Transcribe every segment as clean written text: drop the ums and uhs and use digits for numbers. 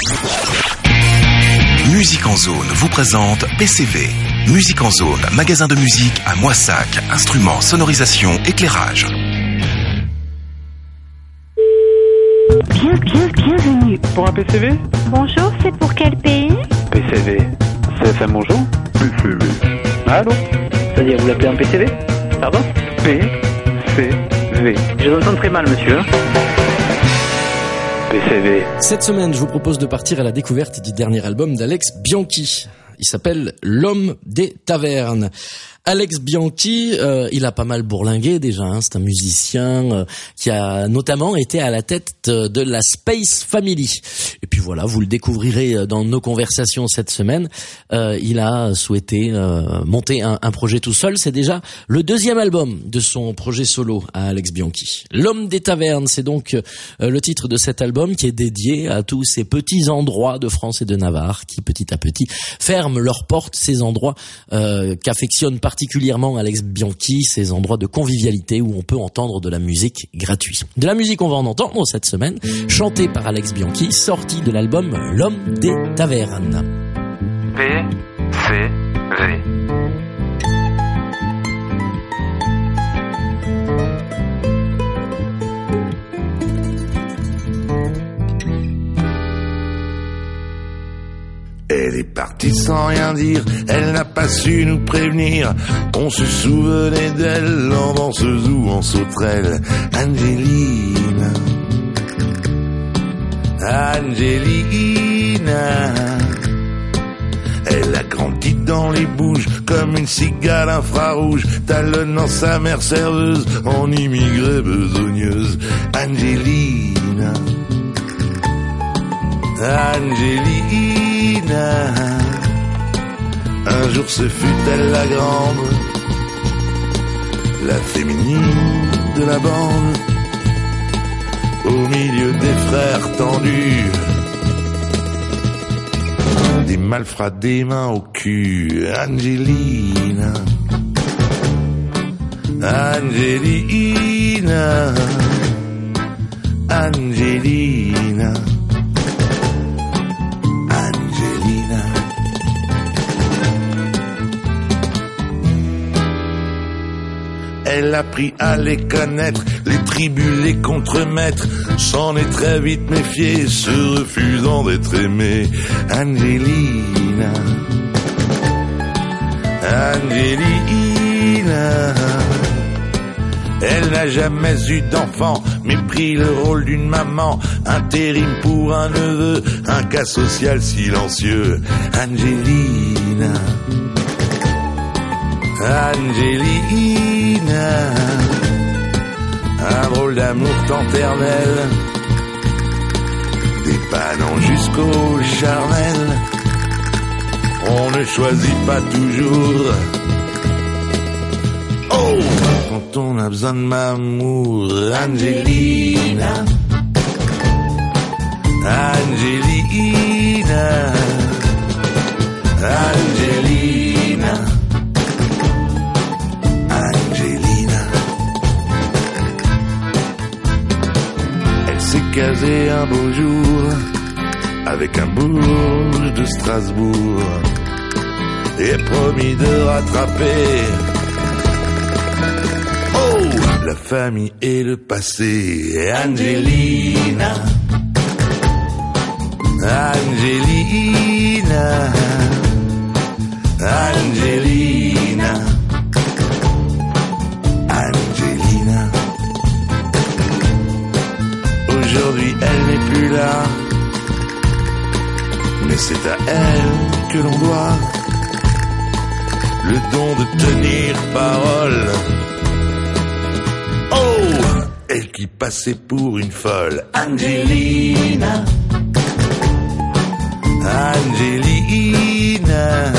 Musique en Zone vous présente PCV. Musique en Zone, magasin de musique à Moissac. Instruments, sonorisation, éclairage. Bienvenue. Pour un PCV? Bonjour, c'est pour quel pays? PCV. CFM, bonjour. PCV. Allô? C'est-à-dire, vous l'appelez un PCV? Pardon? PCV. Je vous entends très mal, monsieur. PCV. Cette semaine, je vous propose de partir à la découverte du dernier album d'Alex Bianchi. Il s'appelle L'Homme des Tavernes. Alex Bianchi, il a pas mal bourlingué déjà, hein. C'est un musicien qui a notamment été à la tête de la Space Family. Et puis voilà, vous le découvrirez dans nos conversations cette semaine. Il a souhaité monter un projet tout seul. C'est déjà le deuxième album de son projet solo à Alex Bianchi. L'Homme des Tavernes, c'est donc le titre de cet album qui est dédié à tous ces petits endroits de France et de Navarre qui petit à petit ferment leurs portes, ces endroits qu'affectionne particulièrement Alex Bianchi, ces endroits de convivialité où on peut entendre de la musique gratuite. De la musique, on va en entendre cette semaine, chantée par Alex Bianchi, sortie de l'album L'Homme des Tavernes. PCV. Elle est partie sans rien dire, elle n'a pas su nous prévenir. On se souvenait d'elle en danseuse ou en sauterelle. Angelina, Angelina. Elle a grandi dans les Bouges comme une cigale infrarouge, talonnant sa mère serveuse en immigrée besogneuse. Angelina, Angelina. Un jour ce fut elle la grande, la féminine de la bande, au milieu des frères tendus, des malfrats des mains au cul. Angelina, Angelina, Angelina. Elle a appris à les connaître, les tribus, les contremaîtres, s'en est très vite méfiée, se refusant d'être aimée. Angelina, Angelina. Elle n'a jamais eu d'enfant, mais pris le rôle d'une maman, intérim pour un neveu, un cas social silencieux. Angelina, Angelina, un drôle d'amour tant éternel, dépannant jusqu'au charnel. On ne choisit pas toujours, oh, quand on a besoin de m'amour. Angelina, Angelina, Angelina. S'est casé un beau jour avec un bourge de Strasbourg et promis de rattraper, oh, la famille et le passé. Angelina, Angelina, Angelina, Angelina. Aujourd'hui elle n'est plus là, mais c'est à elle que l'on doit le don de tenir parole. Oh, elle qui passait pour une folle. Angelina, Angelina,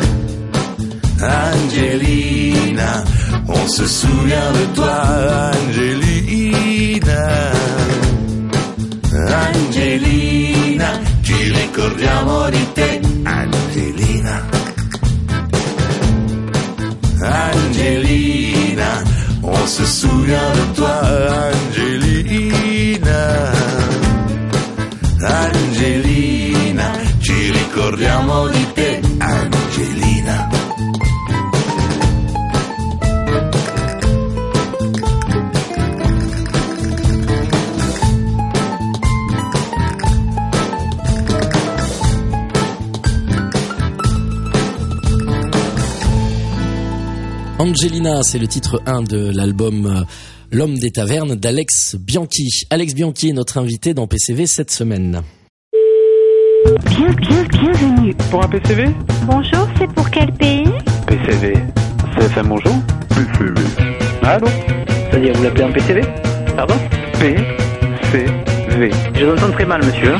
Angelina. On se souvient de toi, Angelina. Angelina, ci ricordiamo di te. Angelina, Angelina, on se souvient de toi, Angelina. Angelina. Angelina, ci ricordiamo di te, Angelina. Angelina, c'est le titre 1 de l'album L'homme des tavernes d'Alex Bianchi. Alex Bianchi est notre invité dans PCV cette semaine. Bienvenue. Pour un PCV? Bonjour, c'est pour quel pays? PCV. CFM bonjour? PCV. Allô? C'est-à-dire, vous l'appelez en PCV? Pardon? PCV. Je vous entends très mal, monsieur.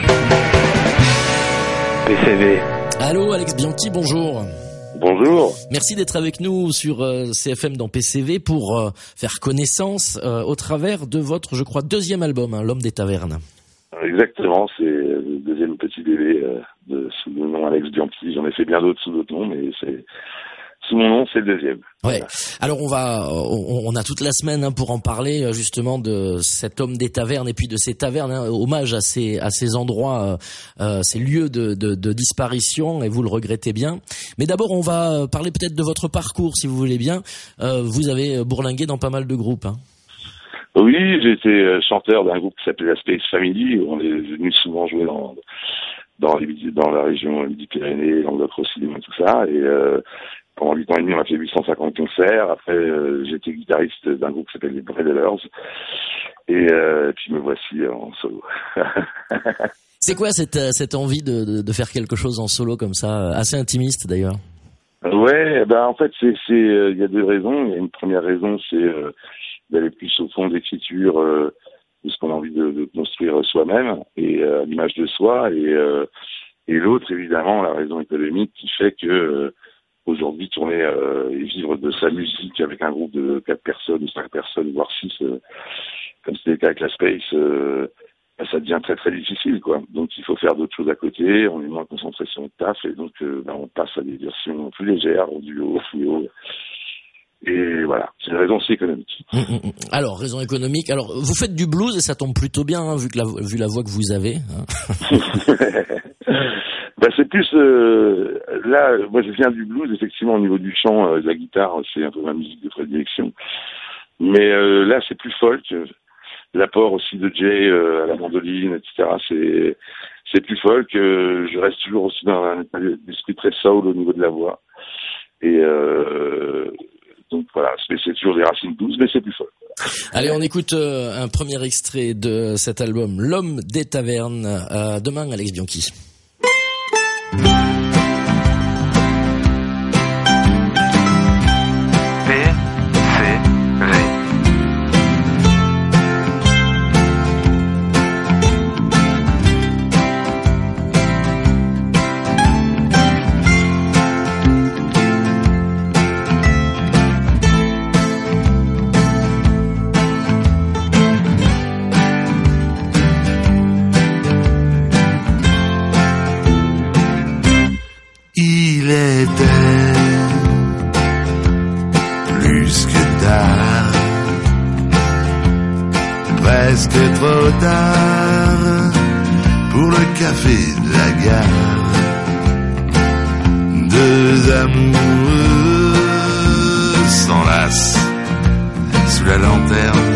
PCV. Allô, Alex Bianchi, bonjour. Bonjour. Merci d'être avec nous sur CFM dans PCV pour faire connaissance au travers de votre, je crois, deuxième album, hein, L'homme des tavernes. Exactement, c'est le deuxième petit bébé sous le nom Alex Bianchi. J'en ai fait bien d'autres sous d'autres noms, mais c'est sous mon nom, c'est le deuxième. Ouais. Alors on a toute la semaine pour en parler justement de cet homme des tavernes et puis de ces tavernes, hommage à ces endroits, ces lieux de disparition, et vous le regrettez bien. Mais d'abord on va parler peut-être de votre parcours, si vous voulez bien. Vous avez bourlingué dans pas mal de groupes. Hein. Oui, j'ai été chanteur d'un groupe qui s'appelait la Space Family. On est venu souvent jouer dans la région Midi-Pyrénées, Languedoc-Roussillon et tout ça. Et pendant 8 ans et demi, on a fait 850 concerts. Après, j'étais guitariste d'un groupe qui s'appelle les Bredelers. Et puis me voici en solo. C'est quoi cette envie de faire quelque chose en solo comme ça, assez intimiste d'ailleurs? Ouais, en fait, il y a deux raisons. Il y a une première raison, c'est d'aller plus au fond de l'écriture de ce qu'on a envie de construire soi-même et à l'image de soi. Et l'autre, évidemment, la raison économique qui fait que aujourd'hui, tourner et vivre de sa musique avec un groupe de 4 personnes ou 5 personnes, voire 6, comme c'était le cas avec la Space, ça devient très très difficile, quoi. Donc il faut faire d'autres choses à côté, on est moins concentré sur notre taf, et donc on passe à des versions plus légères, en duo, fluo. Et voilà, c'est une raison aussi économique. Alors, raison économique. Alors, vous faites du blues et ça tombe plutôt bien, hein, vu la voix que vous avez. Hein. C'est plus là, moi je viens du blues, effectivement, au niveau du chant, de la guitare, c'est un peu ma musique de prédilection. Mais là, c'est plus folk. L'apport aussi de Jay à la mandoline, etc. C'est plus folk. Je reste toujours aussi dans un esprit très soul au niveau de la voix. Et donc voilà, c'est toujours des racines douces, mais c'est plus folk. Allez, on écoute un premier extrait de cet album, L'homme des tavernes. Demain, Alex Bianchi. Presque trop tard pour le café de la gare. Deux amoureux s'enlacent sous la lanterne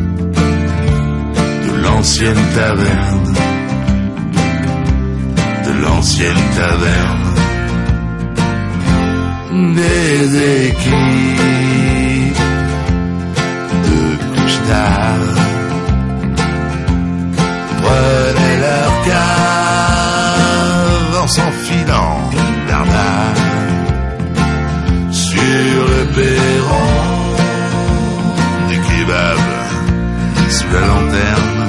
de l'ancienne taverne. De l'ancienne taverne. Des équipes de couche-tard prenaient leur cave en s'enfilant bernard sur le perron des kebabs sous la lanterne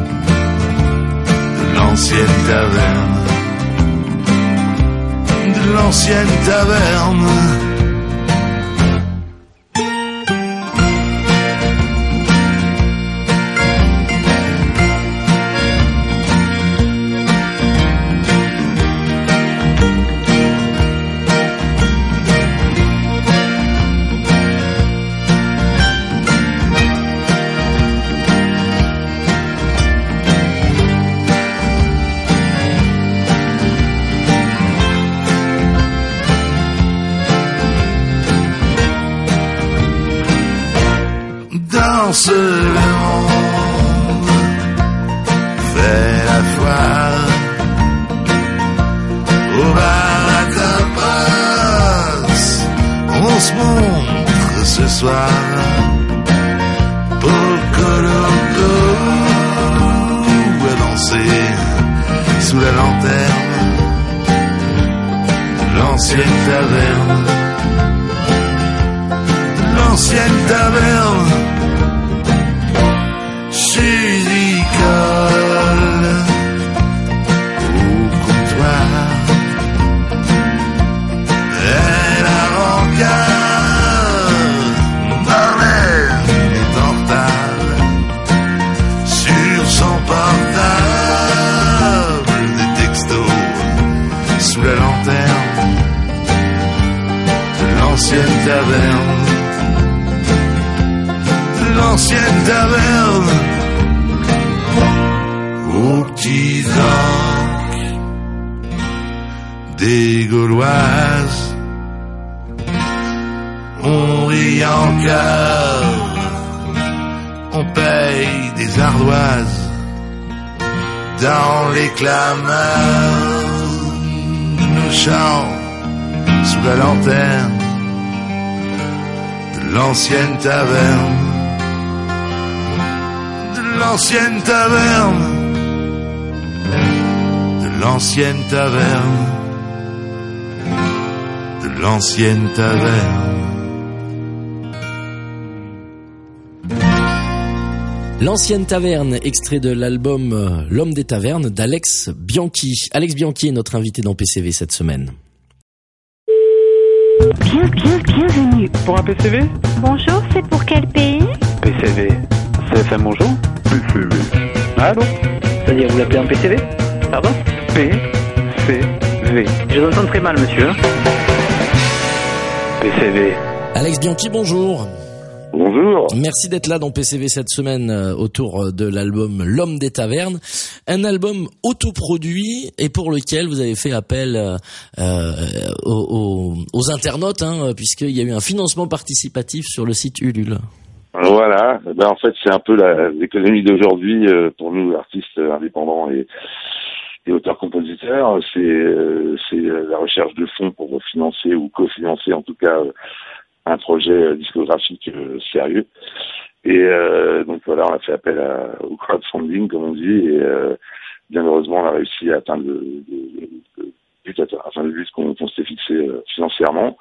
de l'ancienne taverne. De l'ancienne taverne. danse le monde, fait la foire au bar à tapas. On se montre ce soir Poco Loco à danser sous la lanterne de l'ancienne taverne. L'ancienne taverne Sudicole au comptoir. Et la rancard, Marlène est en retard sur son portable, des textos sous la lanterne de l'ancienne taverne. L'ancienne taverne aux petits orques des Gauloises. On rit encore, on paye des ardoises dans les clameurs de nos chants sous la lanterne de l'ancienne taverne. L'ancienne taverne, de l'ancienne taverne, de l'ancienne taverne. L'ancienne taverne, extrait de l'album L'homme des tavernes d'Alex Bianchi. Alex Bianchi est notre invité dans PCV cette semaine. Bienvenue. Pour un PCV? Bonjour, c'est pour quel pays? PCV. CFM bonjour? PCV. Allô? C'est-à-dire, vous l'appelez en PCV? Pardon? PCV. Je vous entends très mal, monsieur. PCV. Alex Bianchi, bonjour. Bonjour. Merci d'être là dans PCV cette semaine autour de l'album L'homme des tavernes, un album autoproduit et pour lequel vous avez fait appel aux internautes, puisqu'il y a eu un financement participatif sur le site Ulule. Voilà, en fait c'est un peu l'économie d'aujourd'hui pour nous artistes indépendants et auteurs-compositeurs, c'est la recherche de fonds pour financer ou cofinancer en tout cas un projet discographique sérieux. Et donc voilà, on a fait appel au crowdfunding comme on dit et bien heureusement on a réussi à atteindre le but qu'on s'était fixé financièrement.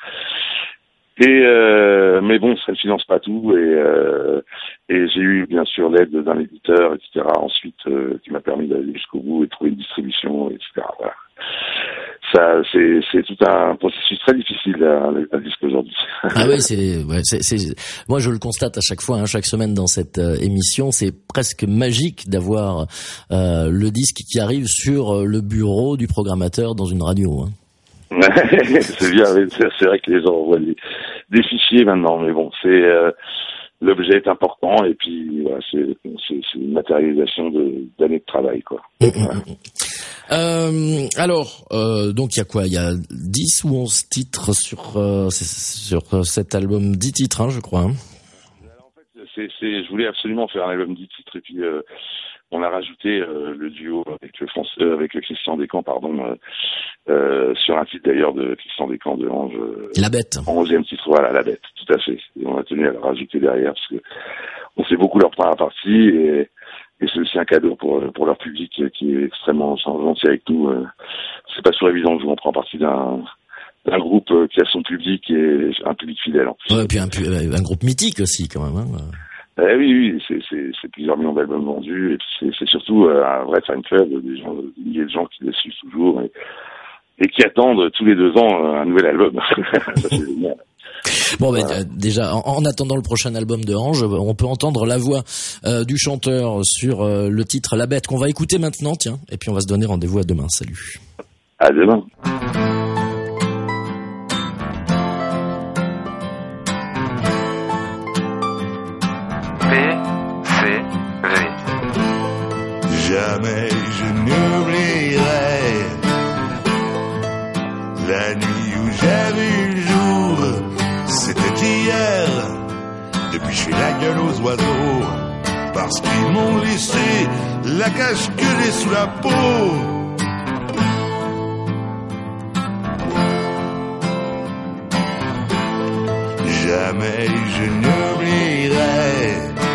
Mais bon, ça ne finance pas tout et j'ai eu bien sûr l'aide d'un éditeur, etc. Ensuite, qui m'a permis d'aller jusqu'au bout et de trouver une distribution, etc. Voilà. Ça, c'est tout un processus très difficile à disque aujourd'hui. Ah oui, moi je le constate à chaque fois, chaque semaine dans cette émission, c'est presque magique d'avoir le disque qui arrive sur le bureau du programmateur dans une radio. C'est bien, c'est vrai que les gens envoient des fichiers maintenant, mais bon, l'objet est important et puis voilà, c'est une matérialisation d'années de travail, quoi. Alors, donc il y a quoi? Il y a 10 ou 11 titres sur cet album, 10 titres, je crois. Alors, en fait, je voulais absolument faire un album 10 titres et puis on a rajouté le duo avec le Christian Descamps, sur un titre d'ailleurs de Christian Descamps de Ange. La Bête. En 11e titre, voilà, La Bête, tout à fait. Et on a tenu à le rajouter derrière parce que on fait beaucoup leur première partie et c'est aussi un cadeau pour leur public qui est extrêmement gentil avec nous. C'est pas toujours évident de jouer en première partie d'un groupe qui a son public et un public fidèle en plus. Ouais, et puis un groupe mythique aussi quand même. Oui, c'est plusieurs millions d'albums vendus et c'est surtout un vrai fan club, des milliers de gens qui le suivent toujours et qui attendent tous les 2 ans un nouvel album. Ça c'est génial. Bon, déjà, en attendant le prochain album de Ange, on peut entendre la voix du chanteur sur le titre La Bête qu'on va écouter maintenant, tiens, et puis on va se donner rendez-vous à demain. Salut. À demain. Jamais je n'oublierai la nuit où j'ai vu le jour. C'était hier. Depuis je fais la gueule aux oiseaux, parce qu'ils m'ont laissé la cage gueulée sous la peau. Jamais je n'oublierai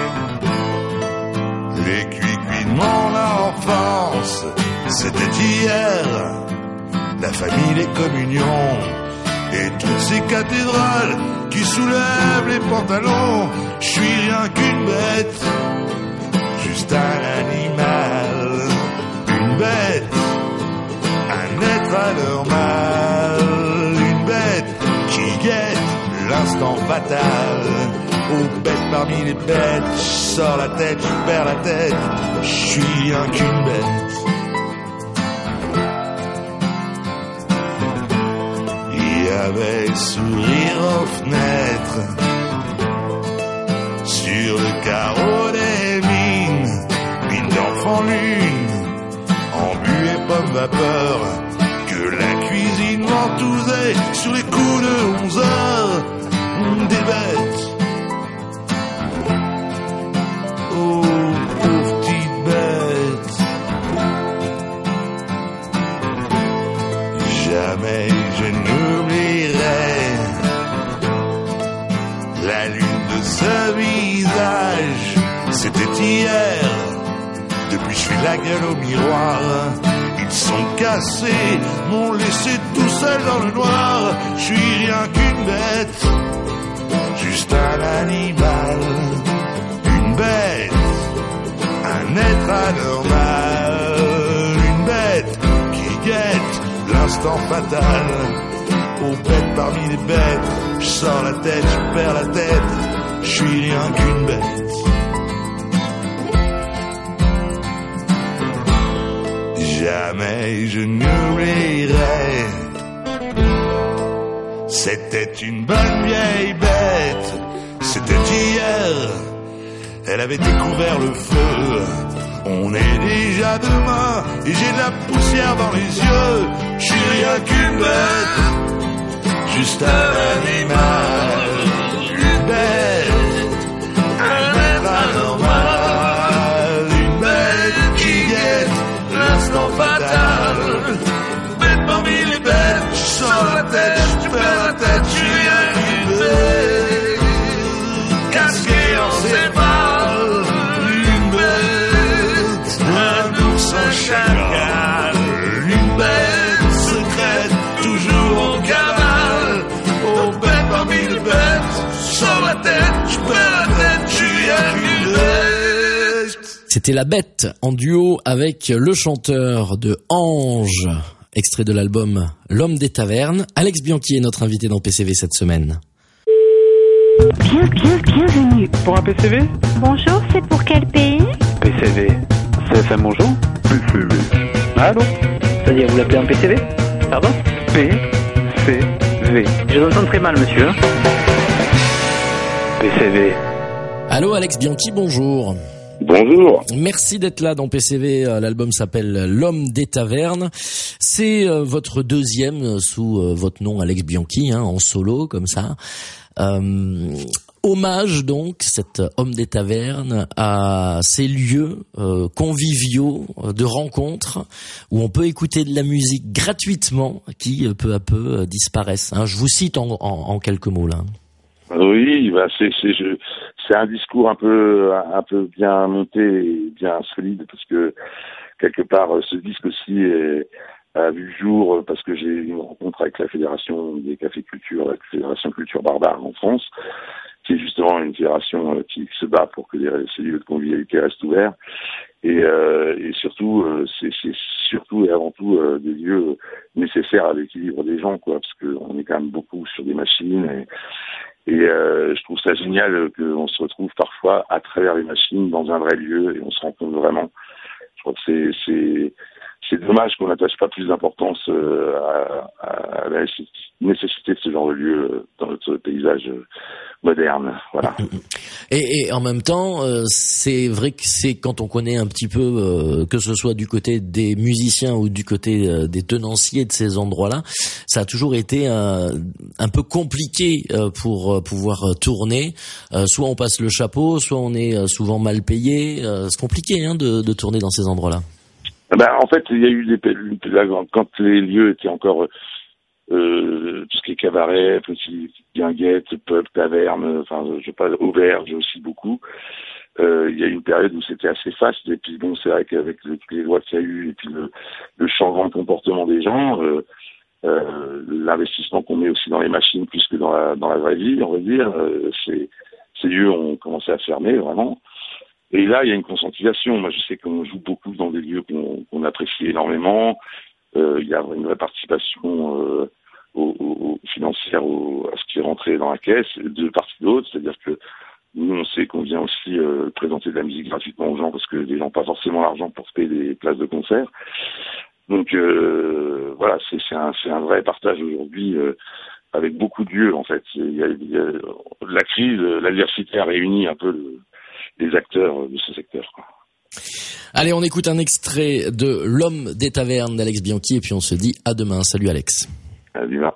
les cuits de mon enfance. C'était hier, la famille, les communions et toutes ces cathédrales qui soulèvent les pantalons. Je suis rien qu'une bête, juste un animal, une bête, un être anormal, une bête qui guette l'instant fatal. Aux bêtes parmi les bêtes, je sors la tête, je perds la tête, je suis rien qu'une bête. Il y avait sourire aux fenêtres, sur le carreau des mines d'enfants lune, en bu et pomme vapeur, que la cuisine ventousait sur les coups de 11 heures. Des bêtes, oh pauvre petite bête. Jamais je n'oublierai la lune de ce visage. C'était hier, depuis je fais la gueule au miroir. Ils sont cassés, m'ont laissé tout seul dans le noir. Je suis rien qu'une bête, juste un animal, une bête, un être anormal, une bête qui guette l'instant fatal. Aux bêtes parmi les bêtes, je sors la tête, je perds la tête, je suis rien qu'une bête. Jamais je n'oublierai, c'était une bonne vieille bête. C'était hier, elle avait découvert le feu. On est déjà demain et j'ai de la poussière dans les yeux. Je suis rien qu'une bête, juste un animal, une bête, un être anormal, une bête qui guette l'instant fatal. Bête parmi les bêtes, je sors la tête, je perds la tête, je suis rien qu'une bête, casqué en céphale, une bête, un ours, un chacal, une bête secrète, toujours en cavale. Oh bête parmi les bêtes, je sors la tête, je perds la tête, je suis rien qu'une bête. C'était La Bête en duo avec le chanteur de Ange, extrait de l'album L'Homme des Tavernes. Alex Bianchi est notre invité dans PCV cette semaine. Bienvenue. Pour un PCV? Bonjour, c'est pour quel pays? PCV. CFM bonjour? PCV. Allô? C'est-à-dire, vous l'appelez en PCV? Pardon? PCV. Je vous entends très mal, monsieur. PCV. Allô Alex Bianchi, bonjour. Bonjour. Merci d'être là dans PCV. L'album s'appelle L'Homme des Tavernes. C'est votre deuxième sous votre nom Alex Bianchi, en solo comme ça. Hommage donc, cet Homme des Tavernes, à ces lieux conviviaux de rencontres où on peut écouter de la musique gratuitement qui peu à peu disparaissent. Je vous cite en quelques mots là. Oui, c'est un discours un peu bien monté et bien solide, parce que quelque part ce disque aussi a vu le jour parce que j'ai eu une rencontre avec la Fédération des Cafés Culture, la Fédération Culture Barbare en France, qui est justement une fédération qui se bat pour que ces lieux de convivialité restent ouverts. Et surtout, c'est surtout et avant tout des lieux nécessaires à l'équilibre des gens, quoi, parce qu'on est quand même beaucoup sur des machines. Et je trouve ça génial qu'on se retrouve parfois à travers les machines dans un vrai lieu et on se rencontre vraiment. Je crois que c'est dommage qu'on n'attache pas plus d'importance à la nécessité de ce genre de lieu dans notre paysage moderne. Voilà. Et en même temps, c'est vrai que c'est quand on connaît un petit peu, que ce soit du côté des musiciens ou du côté des tenanciers de ces endroits-là, ça a toujours été un peu compliqué pour pouvoir tourner. Soit on passe le chapeau, soit on est souvent mal payé. C'est compliqué de tourner dans ces endroits-là. En fait, il y a eu quand les lieux étaient encore tout ce qui est cabaret, petit guinguette, pub, taverne, enfin je sais pas, auberge aussi beaucoup. Il y a eu une période où c'était assez faste, et puis bon, c'est vrai qu'avec les lois qu'il y a eu et puis le changement de comportement des gens, l'investissement qu'on met aussi dans les machines plus que dans la vraie vie, on va dire, ces lieux ont commencé à fermer vraiment. Et là, il y a une conscientisation. Moi, je sais qu'on joue beaucoup dans des lieux qu'on apprécie énormément. Il y a une vraie participation financière à ce qui est rentré dans la caisse de part et d'autre. C'est-à-dire que nous, on sait qu'on vient aussi présenter de la musique gratuitement aux gens parce que les gens n'ont pas forcément l'argent pour se payer des places de concert. Donc voilà, c'est un vrai partage aujourd'hui avec beaucoup de lieux en fait. La crise, l'adversité a réuni un peu les acteurs de ce secteur, quoi. Allez, on écoute un extrait de L'homme des tavernes d'Alex Bianchi et puis on se dit à demain. Salut Alex. À demain.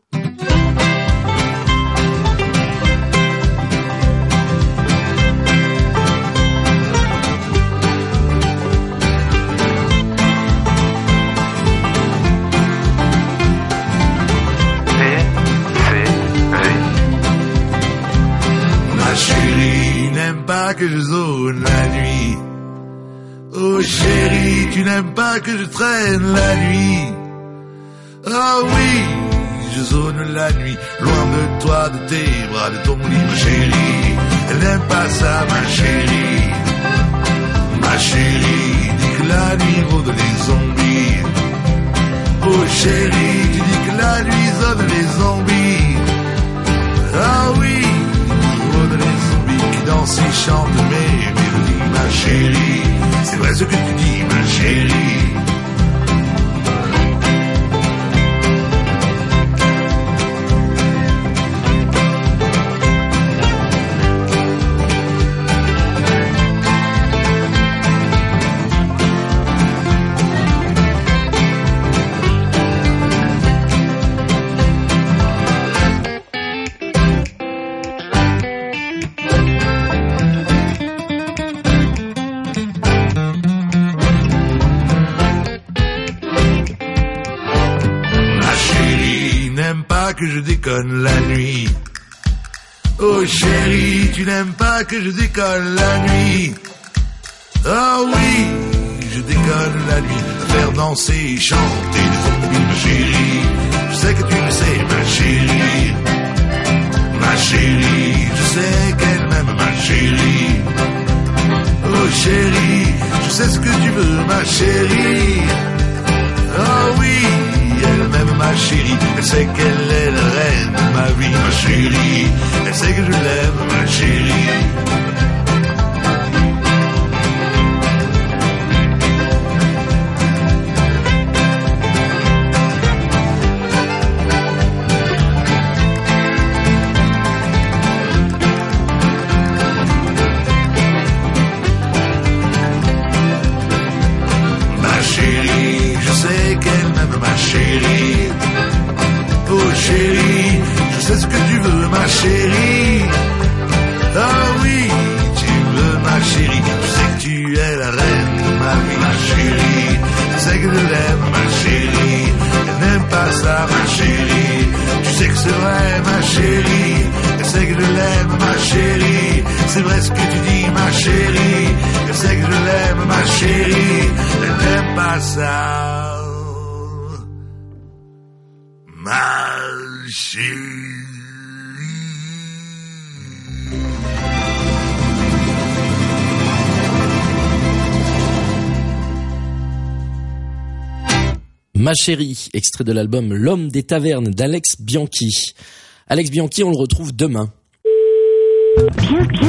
Ma chérie n'aime pas que je zone la nuit. Oh chérie, tu n'aimes pas que je traîne la nuit. Ah oui, je zone la nuit, loin de toi, de tes bras, de ton lit, ma chérie. Elle n'aime pas ça, ma chérie. Ma chérie dit que la nuit rôde les zombies. Oh chérie, tu dis que la nuit zone les zombies. Ah oui, rôde les zombies qui dansent et chantent mes mélodies, ma chérie. C'est vrai ce que tu dis, ma chérie. Que je déconne la nuit. Oh chérie, tu n'aimes pas que je déconne la nuit. Ah oui, je déconne la nuit, à faire danser et chanter des zombies, ma chérie. Je sais que tu le sais, ma chérie. Ma chérie, je sais qu'elle m'aime, ma chérie. Oh chérie, je sais ce que tu veux, ma chérie. Ah oui, elle m'aime, ma chérie. Elle sait qu'elle est la reine de ma vie, ma chérie. Elle sait que je l'aime, ma chérie. Ma chérie, je sais qu'elle m'aime, ma chérie. Oh chérie, je sais ce que tu veux, ma chérie. Ah oui, tu veux, ma chérie. Je sais que tu es la reine de ma vie, ma chérie. Je sais que je l'aime, ma chérie. Elle n'aime pas ça, ma chérie. Tu sais que c'est vrai, ma chérie. Elle sait que je l'aime, ma chérie. C'est vrai ce que tu dis, ma chérie. Elle sait que je l'aime, ma chérie. Elle n'aime pas ça, ma chérie. Ma chérie, extrait de l'album L'homme des tavernes d'Alex Bianchi. Alex Bianchi, on le retrouve demain.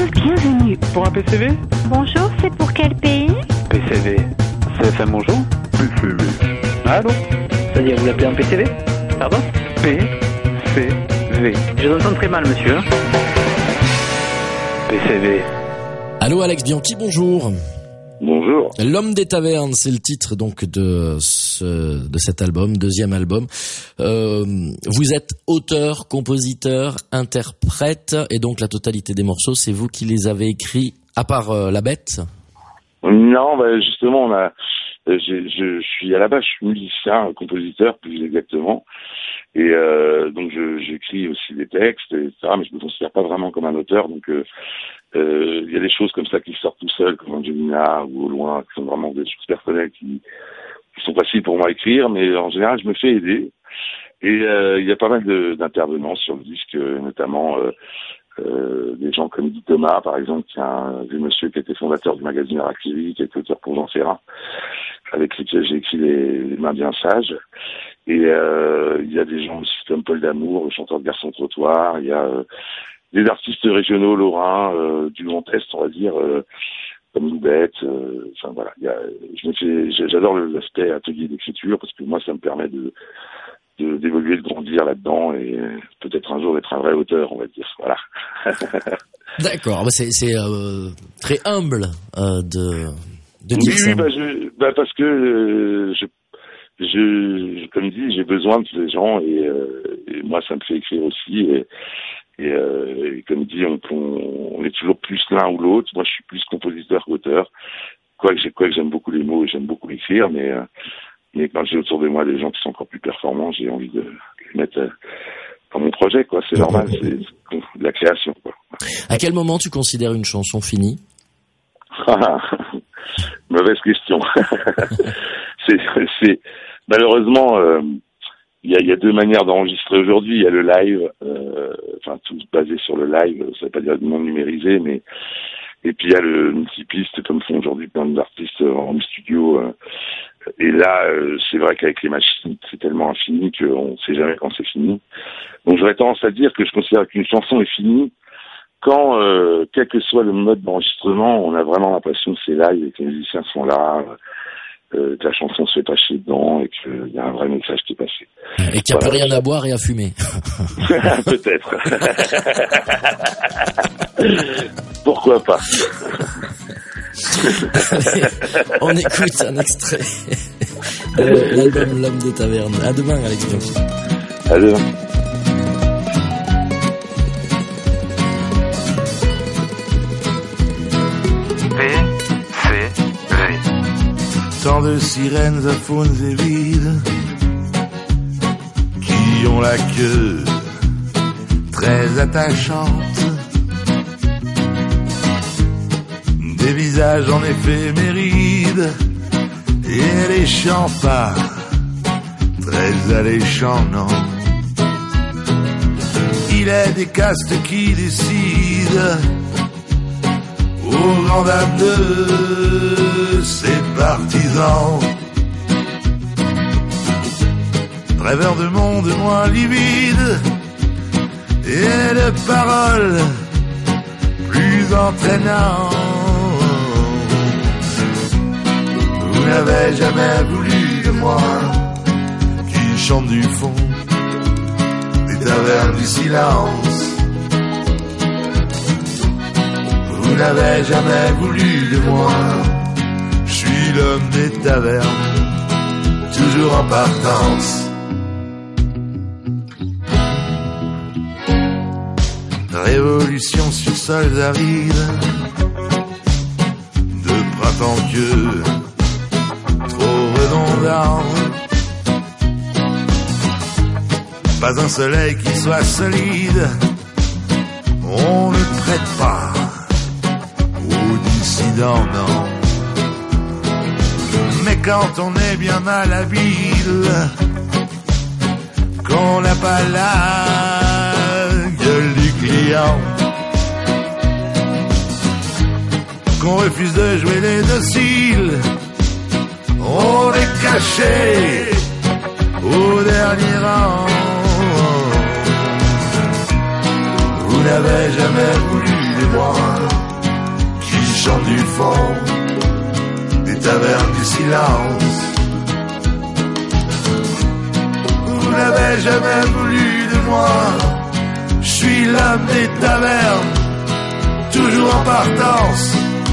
Bienvenue. Pour un PCV? Bonjour, c'est pour quel pays? PCV. CFM, bonjour. PCV. Allô? C'est-à-dire, vous l'appelez en PCV? Pardon? PCV. Je vous entends très mal, monsieur. PCV. Allô Alex Bianchi, bonjour. Bonjour. L'homme des tavernes, c'est le titre donc de cet album, deuxième album. Vous êtes auteur, compositeur, interprète, et donc la totalité des morceaux, c'est vous qui les avez écrits, à part La Bête? Non, justement, je suis à la base, je suis musicien, compositeur plus exactement, et donc j'écris aussi des textes, etc. Mais je me considère pas vraiment comme un auteur, donc il y a des choses comme ça qui sortent tout seuls, comme Angelina ou Au Loin, qui sont vraiment des choses personnelles qui sont faciles pour moi à écrire, mais en général je me fais aider. Et il y a pas mal d'intervenants sur le disque, notamment des gens comme Guy Thomas, par exemple, qui est un vieux monsieur qui était fondateur du magazine Harakiri, qui est auteur pour Jean Ferrat, avec lequel j'ai écrit les Mains bien sages. Et il y a des gens aussi comme Paul Damour, le chanteur de Garçon Trottoir. Il y a des artistes régionaux lorrains du Grand Est, on va dire, comme Loubette. Enfin voilà, j'adore l'aspect atelier d'écriture parce que moi ça me permet d'évoluer, de grandir là-dedans et peut-être un jour d'être un vrai auteur, on va dire. Voilà. D'accord, c'est très humble de dire ça. Oui, parce que comme dit, j'ai besoin de ces gens et moi ça me fait écrire aussi et comme dit, on est toujours plus l'un ou l'autre. Moi je suis plus compositeur qu'auteur. Quoique j'aime beaucoup les mots et j'aime beaucoup écrire, mais quand j'ai autour de moi des gens qui sont encore plus performants, j'ai envie de les mettre dans mon projet, quoi. C'est normal, c'est de la création, quoi. À quel moment tu considères une chanson finie? Mauvaise question. c'est malheureusement, il y a deux manières d'enregistrer aujourd'hui. Il y a le live, tout basé sur le live, ça veut pas dire non numérisé, mais et puis il y a le multipiste, comme font aujourd'hui plein d'artistes en studio. Et là, c'est vrai qu'avec les machines, c'est tellement infini qu'on ne sait jamais quand c'est fini. Donc j'aurais tendance à dire que je considère qu'une chanson est finie quand, quel que soit le mode d'enregistrement, on a vraiment l'impression que c'est live et que les musiciens sont là, que la chanson se fait pas chier dedans et qu'il y a un vrai message qui est passé. Et qu'il n'y a plus rien à boire et à fumer. Peut-être. Pourquoi pas. Allez, on écoute un extrait de l'album L'homme des tavernes. À demain, Alex Bianchi. À demain. Tant de sirènes à faunes et vides qui ont la queue très attachante, des visages en éphémérides et les chants pas très alléchants, non. Il est des castes qui décident aux grandes dames de ses partisans, rêveurs de monde moins livide et de paroles plus entraînantes. Vous n'avez jamais voulu de moi qui chante du fond des tavernes du silence. Vous n'avez jamais voulu de moi, je suis l'homme des tavernes, toujours en partance. Révolution sur sols arides, de printemps que trop redondant. Pas un soleil qui soit solide, on ne prête pas dissident, non. Mais quand on est bien mal habile, qu'on n'a pas la gueule du client, qu'on refuse de jouer les dociles, on est caché au dernier rang. Vous n'avez jamais voulu de moi qui chante du fond des tavernes du silence. n'avait jamais voulu de moi. Je suis l'homme des tavernes, toujours en partance.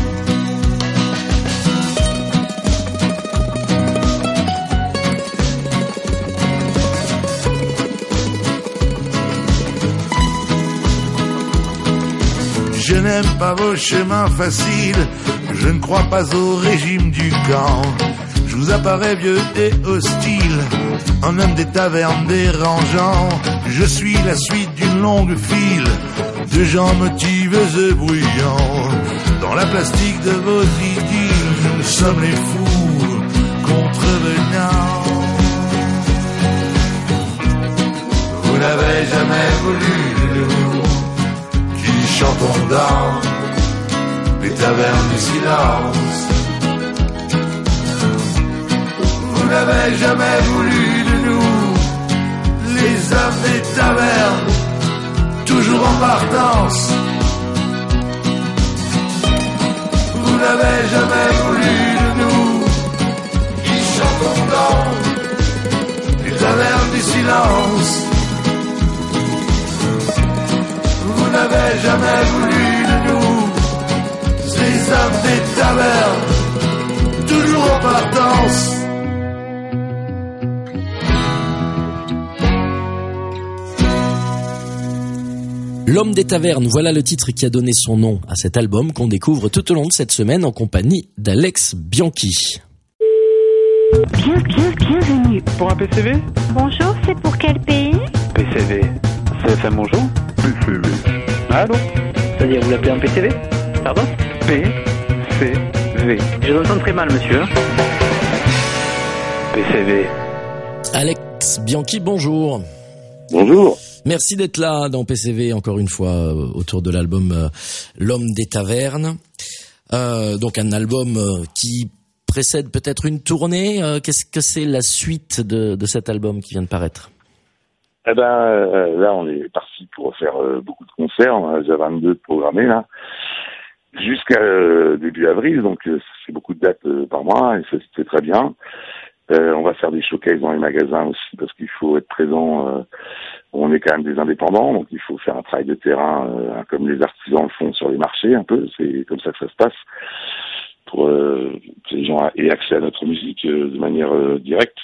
Je n'aime pas vos chemins faciles, je ne crois pas au régime du camp. Je vous apparais vieux et hostile, un homme des tavernes dérangeant. Je suis la suite d'une longue file de gens motivés et bruyants. Dans la plastique de vos idylles, nous sommes les fous contrevenants. Vous n'avez jamais voulu de nous qui chantons dans les tavernes du silence. Vous n'avez jamais voulu de nous, les hommes des tavernes, toujours en partance. Vous n'avez jamais voulu de nous, qui chantons dans les tavernes du silence. Vous n'avez jamais voulu de nous, les hommes des tavernes, toujours en partance. L'homme des tavernes, voilà le titre qui a donné son nom à cet album qu'on découvre tout au long de cette semaine en compagnie d'Alex Bianchi. Bienvenue. Pour un PCV? Bonjour, c'est pour quel pays? PCV. CFM bonjour? PCV. Allô? C'est-à-dire, vous l'appelez un PCV? Pardon? PCV. Je vous entends très mal, monsieur. PCV. Alex Bianchi, bonjour. Bonjour. Merci d'être là dans PCV encore une fois autour de l'album L'homme des tavernes. Donc un album qui précède peut-être une tournée. Qu'est-ce que c'est la suite de cet album qui vient de paraître? Eh ben là on est parti pour faire beaucoup de concerts. On a déjà 22 programmés là jusqu'à début avril, donc c'est beaucoup de dates par mois et c'est très bien. On va faire des showcases dans les magasins aussi parce qu'il faut être présent. On est quand même des indépendants, donc il faut faire un travail de terrain comme les artisans le font sur les marchés un peu. C'est comme ça que ça se passe pour que les gens aient accès à notre musique de manière directe.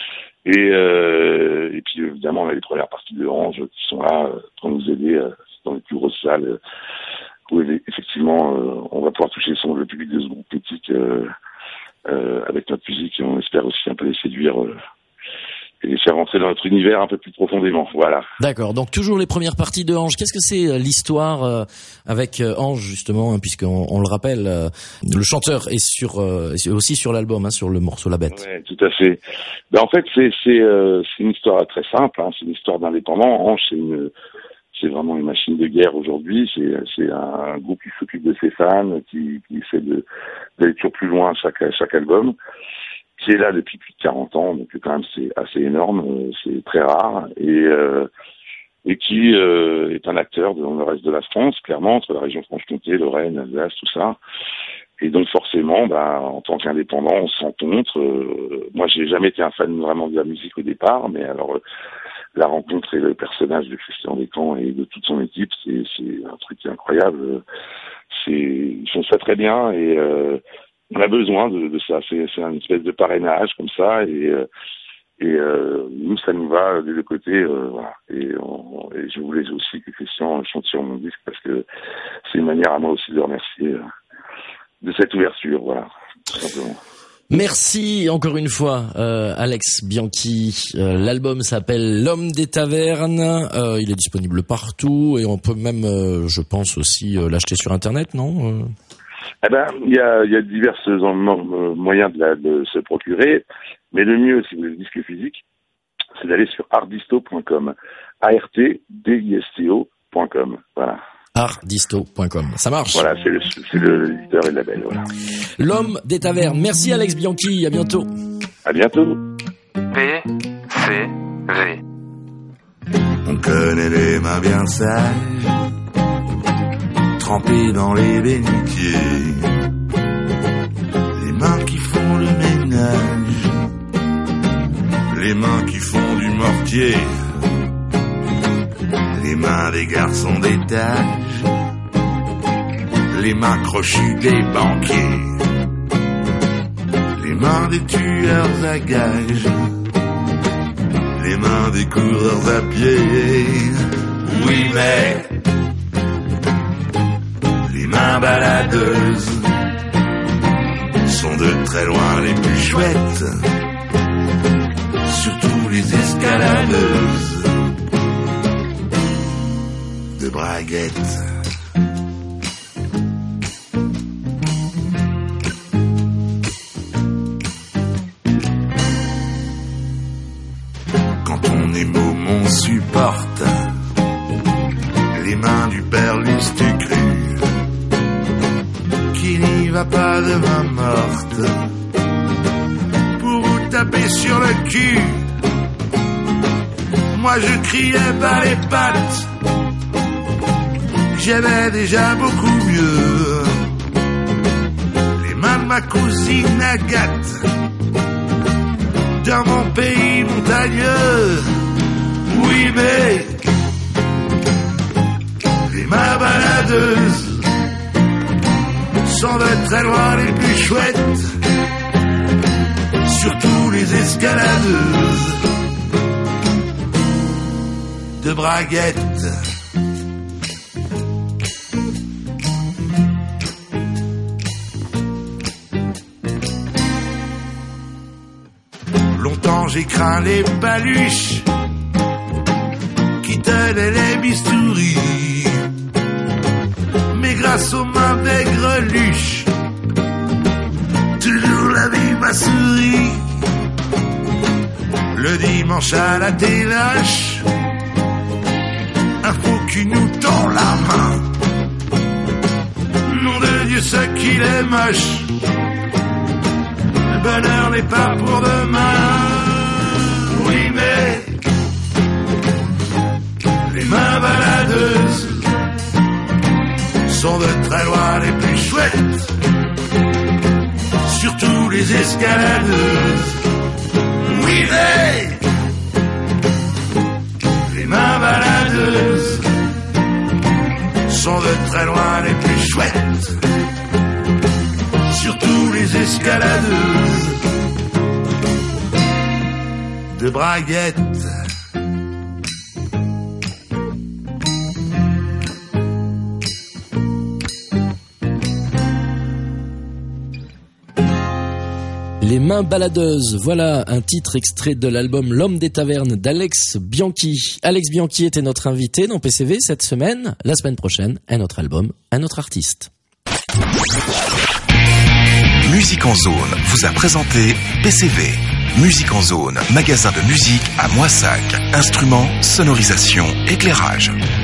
Et puis évidemment on a les premières parties de Ange qui sont là pour nous aider dans les plus grosses salles où effectivement on va pouvoir toucher le public de ce groupe politique avec notre musique et on espère aussi un peu les séduire et les faire rentrer dans notre univers un peu plus profondément. Voilà. D'accord, donc toujours les premières parties de Ange. Qu'est-ce que c'est l'histoire avec Ange justement, puisqu'on le rappelle, le chanteur est aussi sur l'album, sur le morceau La Bête. Ouais, tout à fait. Ben en fait c'est une histoire très simple, c'est une histoire d'indépendant. Ange c'est vraiment une machine de guerre aujourd'hui. C'est un groupe qui s'occupe de ses fans, qui essaie d'aller toujours plus loin chaque album, qui est là depuis plus de 40 ans, donc quand même c'est assez énorme, c'est très rare, et qui est un acteur dans le reste de la France, clairement, entre la région Franche-Comté, Lorraine, Alsace, tout ça. Et donc forcément, en tant qu'indépendant, on se rencontre. Moi, j'ai jamais été un fan vraiment de la musique au départ, mais alors la rencontre et le personnage de Christian Descamps et de toute son équipe, c'est un truc incroyable. Ils font ça très bien et on a besoin de ça. C'est une espèce de parrainage comme ça et nous ça nous va des deux côtés. Voilà. Et je voulais aussi que Christian chante sur mon disque parce que c'est une manière à moi aussi de le remercier de cette ouverture. Voilà, tout simplement. Merci encore une fois Alex Bianchi. L'album s'appelle L'homme des tavernes. Il est disponible partout et on peut même, je pense aussi, l'acheter sur Internet, non Eh ben, il y a divers moyens de se procurer, mais le mieux, si vous voulez le disque physique, c'est d'aller sur artdisto.com, artdisto.com. Voilà. artdisto.com. Ça marche. Voilà, c'est l'éditeur et le label, voilà. L'homme des tavernes. Merci Alex Bianchi, à bientôt. À bientôt. PCV. On connaît les mains bien sages, trempées dans les bénitiers, les mains qui font le ménage, les mains qui font du mortier des garçons d'étage, les mains crochues des banquiers, les mains des tueurs à gages, les mains des coureurs à pied. Oui, mais les mains baladeuses sont de très loin les plus chouettes, surtout les escaladeuses de braguettes. Quand on est môme, on supporte les mains du père Lustucru, qui n'y va pas de main morte pour vous taper sur le cul. Moi je criais par les pattes, j'aimais déjà beaucoup mieux les mains de ma cousine Agathe dans mon pays montagneux. Oui, mais les mains baladeuses sont de très loin les plus chouettes, surtout les escaladeuses de braguettes. Longtemps j'ai craint les paluches qui tenaient les bistouris, mais grâce aux mains des greluches, toujours la vie m'a souri. Le dimanche à la téloche, un faux cul nous tend la main. Nom de Dieu, ce qu'il est moche. Le bonheur n'est pas pour demain. Oui, mais les mains baladeuses sont de très loin les plus chouettes, surtout les escaladeuses. Oui, mais les mains baladeuses sont de très loin les plus chouettes, surtout les escaladeuses de braguettes. Les mains baladeuses, voilà un titre extrait de l'album L'Homme des Tavernes d'Alex Bianchi. Alex Bianchi était notre invité dans PCV cette semaine. La semaine prochaine, un autre album, un autre artiste. Musique en Zone vous a présenté PCV. Musique en Zone, magasin de musique à Moissac. Instruments, sonorisation, éclairage.